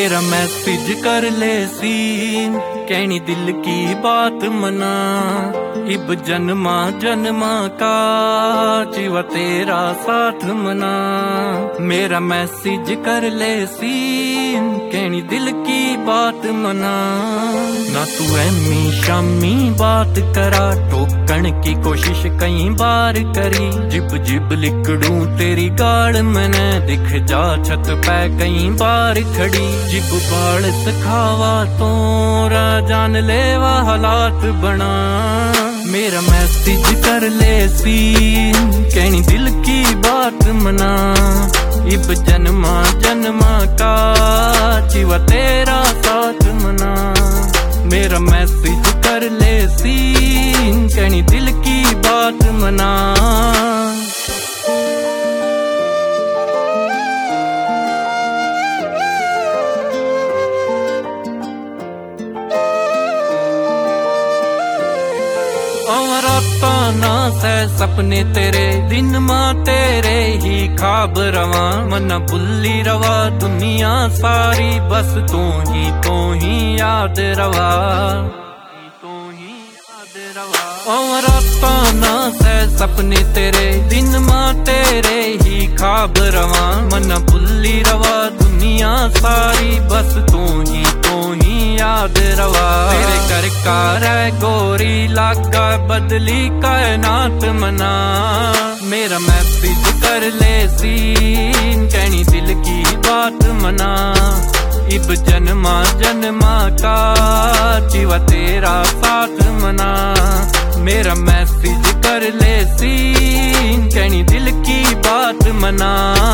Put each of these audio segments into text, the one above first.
मेरा मैसेज कर ले सीन, कहनी दिल की बात मना। इब जन्मा जन्मा का जीवा तेरा साथ मना। मेरा मैसेज कर ले सीन, कहनी दिल की बात मना। ना तू ऐमी शामी बात करा, टोकन की कोशिश कई बार करी। जिब जिब लिकड़ू तेरी गाड़ मैंने दिख जा छत पे कई बार खड़ी। जिब बाल सखावा तो जान लेवा हालात बना। मेरा मैसेज कर ले सीन, कहनी दिल की बात मना। इब जन्मा जन्मा का जीवा तेरा साथ मना। मेरा मैसेज कर ले सीन, कहनी दिल की बात मना। राता ना से सपने तेरे, दिन मां तेरे ही खाब रवा। मना बुल्ली रवा दुनिया सारी, बस तू ही याद रवा। राता ना से सपने तेरे, दिन मां तेरे ही खाब रवा। मना बुल्ली रवा दुनिया सारी, बस तू ही याद रवा। तेरे कर कार गोरी लागा बदली कायनात मना। मेरा मैसेज कर ले सीन, कहनी दिल की बात मना। इब जन्मा जन्मा का जीवा तेरा साथ मना। मेरा मैसेज कर ले सीन, कहनी दिल की बात मना।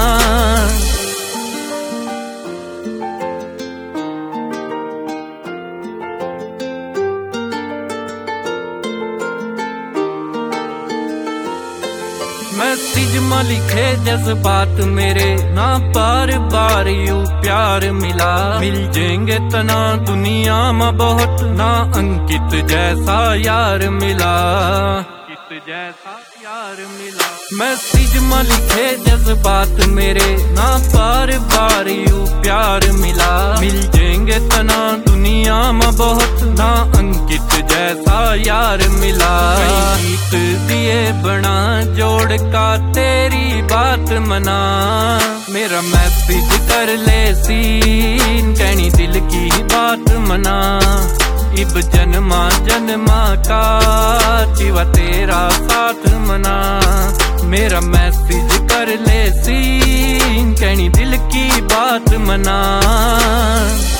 मैसेज में लिखे जज्बात मेरे, ना बार बार यू प्यार मिला। मिल जाएंगे तना दुनिया में बहुत, ना अंकित जैसा यार मिला। मैसेज में लिखे जज्बात मेरे, ना बार बार यू प्यार मिला। मिल जाएंगे तना दुनिया में बहुत, ना अंकित जैसा यार मिला। गीत दिए बना जोड़ का तेरी बात मना। मेरा मैसेज कर ले सीन, कहनी दिल की बात मना। इब जन्मा जन्मा का जीवा तेरा साथ मना। मेरा मैसेज कर ले सीन, कहनी दिल की बात मना।